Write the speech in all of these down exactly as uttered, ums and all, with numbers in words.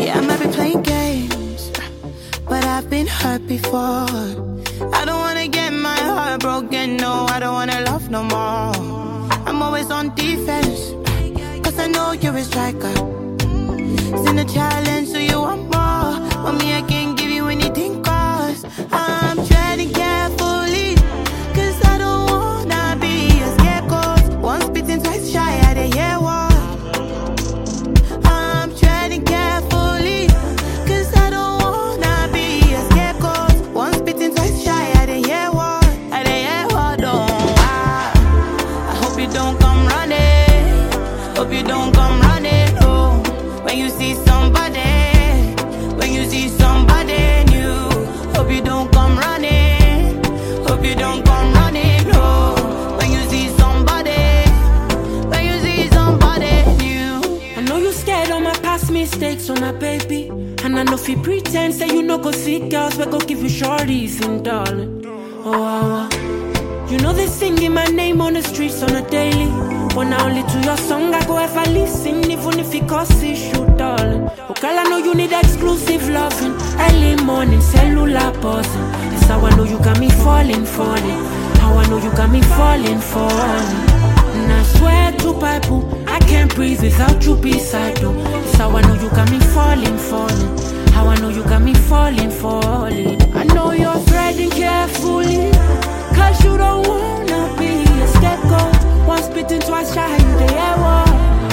Yeah, I might be playing games, but I've been hurt before. I don't wanna get my heart broken, no, I don't wanna love no more. I'm always on defense, cause I know you're a striker. It's in a challenge, so you want more. But me, I can't give you anything, cause I'm treading carefully, cause I don't wanna be a scapegoat. Once bitten, twice shy, I didn't hear what. I'm treading carefully, cause I don't wanna be a scapegoat. Once bitten, twice shy, I didn't hear what. I didn't hear what, don't I, I hope you don't come running. Hope you don't come running, oh. When you see somebody, when you see somebody new, hope you don't come running. Hope you don't come running, oh. When you see somebody, when you see somebody new. I know you scared of my past mistakes, oh my baby. And I know if you pretend, say you no go see girls, we go give you shorties and darling. Oh, oh, oh. You know they singing my name on the streets on a daily. But now only to your song I go ever listen, even if it causes issue, darling. Oh girl, I know you need exclusive loving. Early morning, cellular buzzing. It's how I know you got me falling, falling. How I know you got me falling, falling. And I swear to Bible, I can't breathe without you beside you. It's how I know you got me falling, falling. How I know you got me falling, falling. I know you're threading carefully, cause you don't wanna be a scapegoat. Once bitten, twice shy, you the air war.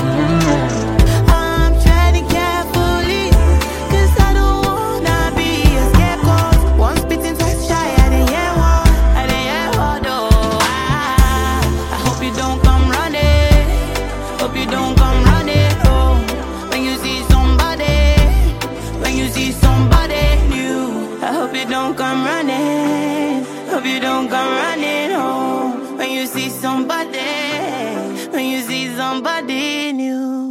I'm treading carefully, cause I don't wanna be a scapegoat. Once bitten, twice shy, I didn't hear what. I didn't hear what, though. I, I hope you don't come running. Hope you don't come running, oh. When you see somebody, when you see somebody new, I hope you don't come running. Hope you don't come running, oh. When you see somebody, when you see somebody new.